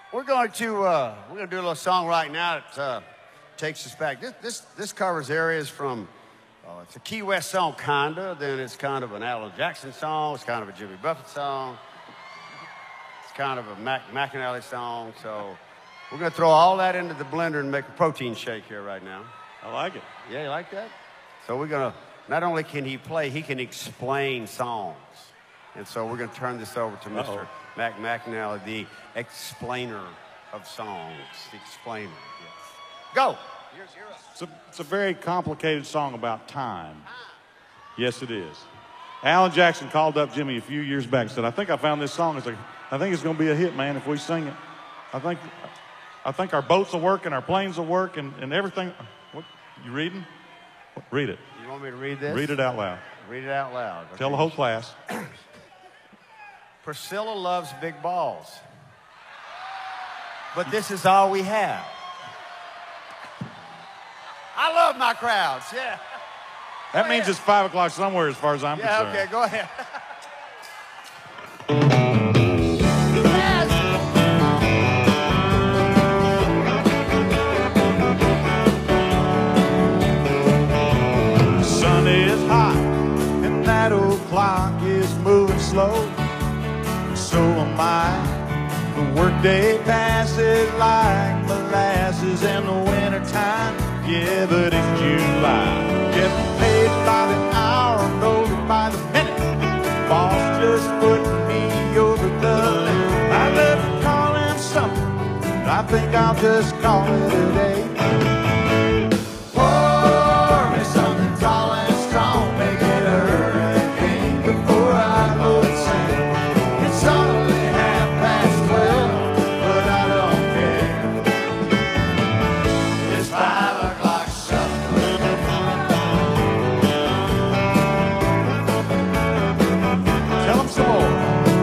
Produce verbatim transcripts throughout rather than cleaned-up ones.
We're going to uh, we're going to do a little song right now that uh, takes us back. This this this covers areas from uh, it's a Key West song, kinda. Then it's kind of an Alan Jackson song. It's kind of a Jimmy Buffett song. It's kind of a Mac McAnally song. So we're going to throw all that into the blender and make a protein shake here right now. I like it. Yeah, you like that? So we're going to not only can he play, he can explain songs. And so we're going to turn this over to Mister Uh-oh. Mac McAnally, the explainer of songs. The explainer, yes. Go! Here's your It's a, it's a very complicated song about time. Yes, it is. Alan Jackson called up Jimmy a few years back and said, I think I found this song. It's like, I think it's going to be a hit, man, if we sing it. I think I think our boats will work and our planes will work and, and everything. What, you reading? Read it. You want me to read this? Read it out loud. Read it out loud. Okay. Tell the whole class. Priscilla loves big balls. But this is all we have. I love my crowds, yeah. That Go means ahead. it's five o'clock somewhere as far as I'm Yeah, concerned. okay, go ahead. The sun is hot and that old clock is moving slow. So am I. The workday passes like molasses in the wintertime. Yeah, but it's July. Getting paid by the hour, no by the minute. Boss just put me over the limit. I love to call him something, but I think I'll just call it a day. Pour me something tall and strong, make it a hurricane before I go insane. It's only half past twelve, but I don't care. It's five o'clock somewhere. Tell them some more.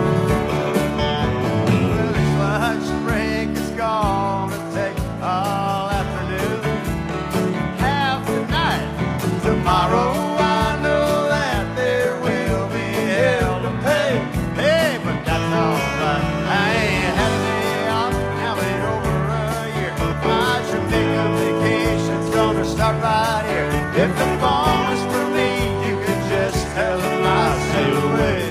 This lunch break is gonna take all afternoon, half the night. Tomorrow I know that there will be hell to pay. Hey, but that's all right. I ain't had a day off now in over a year. My Jamaica vacation's gonna start right here. If the phone is for me, you can just tell them I'll sail away.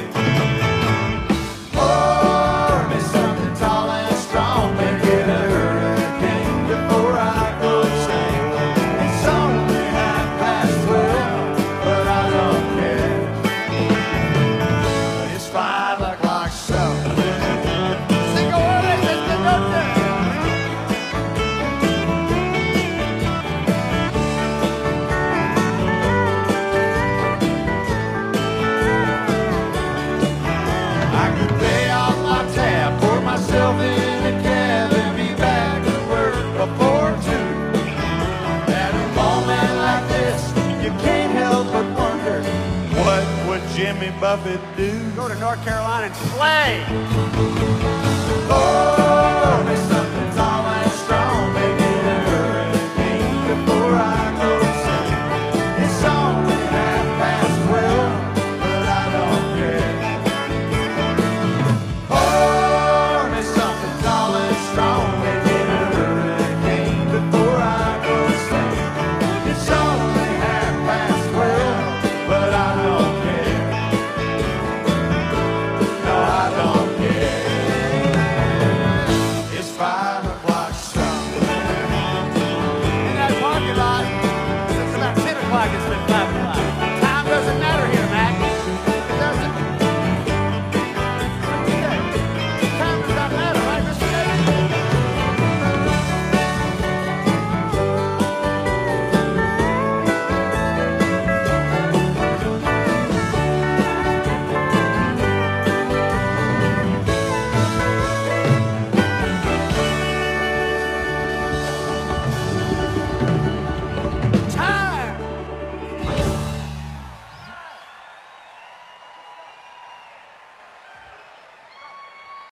Pour me something tall and strong, make it a hurricane before I go insane. It's only half past twelve, but I don't care. It's five o'clock somewhere. Sing away, Mister Doctor. I could pay off my tab, pour myself in a cab, and be back at work before two. At a moment like this, you can't help but wonder, what would Jimmy Buffett do? Go to North Carolina and play. Oh,